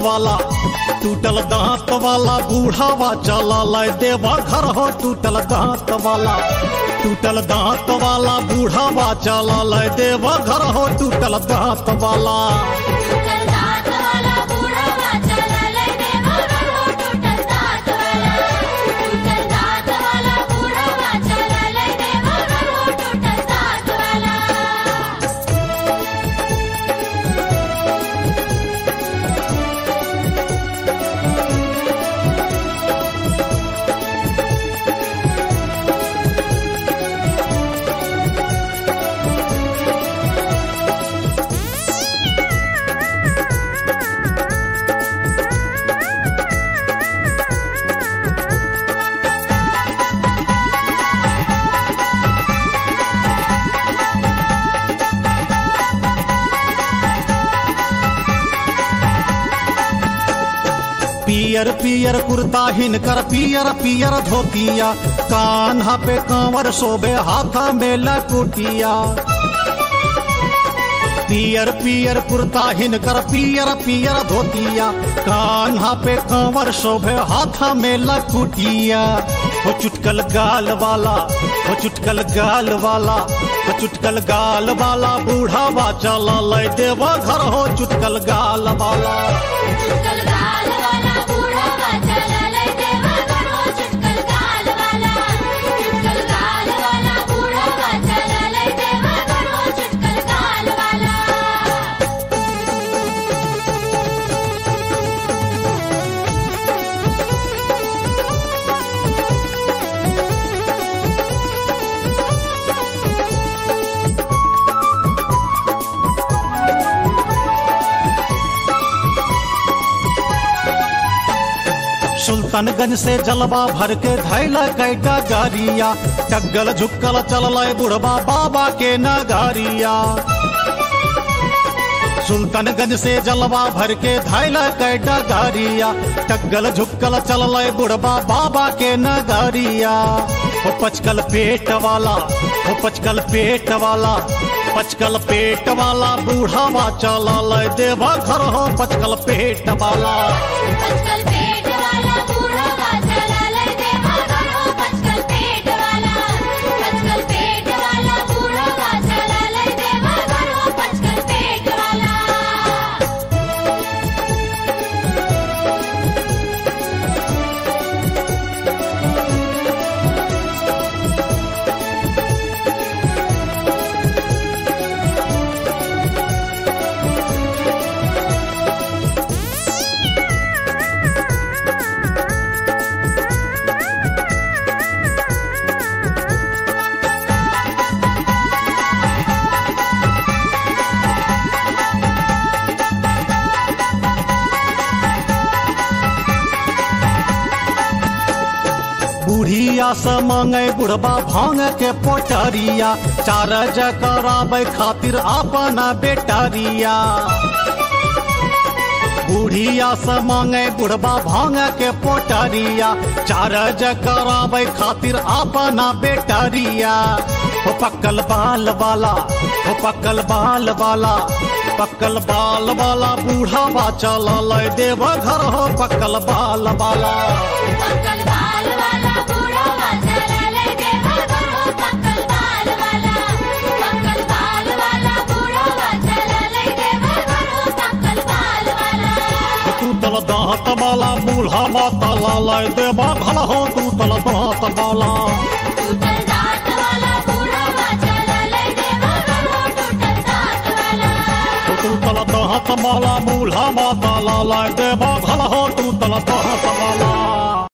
वाला टूटल दांत वाला बूढ़ावा चला लय देवा घर हो टूटल दांत वाला बूढ़ावा चला लय देवा घर हो टूटल दांत वाला पियर पियर कुर्ता हिनकर पियर पियर धोतिया कान्हा पे कांवर शोभे हाथा में लकुटिया पियर पियर कुर्ता हिनकर पियर पियर धोतिया कान्हा पे कांवर शोभे हाथा में लकुटिया हो चुटकल गाल वाला बूढ़ावा चला लय देवा घर हो चुटकल गाल वाला सुल्तानगंज से जलवा भर के धैला कैटा गारिया टग्गल झुक्कल चल बुढ़वा बाबा के नगारिया सुल्तानगंज से जलवा भर के धैला कैटा गारिया टग्गल झुक्कल चल बुढ़वा बाबा के नगारिया हो पचकल पेट वाला बूढ़ावा चला लय देवा घर हो पचकल पेट वाला बुढ़िया से मांगे बुढ़बा भांग के पोटरिया चार्ज करावे खातिर अपना बेटारिया बुढ़िया से मांगे बुढ़बा भांग के पोटरिया चार्ज करावे खातिर अपना बेटारिया हो पक्कल बाल वाला बूढ़ावा चला लय देवा घर हो पक्कल बाल वाला दांत वाला बूढ़ावा चला लय देवा घर हो टूटल दांत वाला टूटल दांत वाला बूढ़ावा चला लय देवा घर हो टूटल दांत वाला